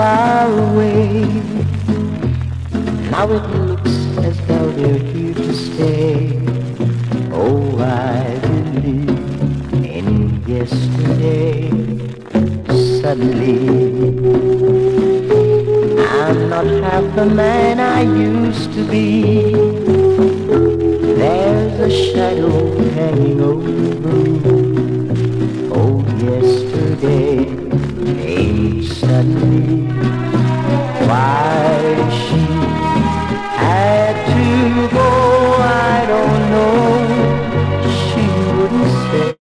far away. Now it looks as though they're here to stay. Oh, I believe in yesterday. Suddenly, I'm not half the man I used to be.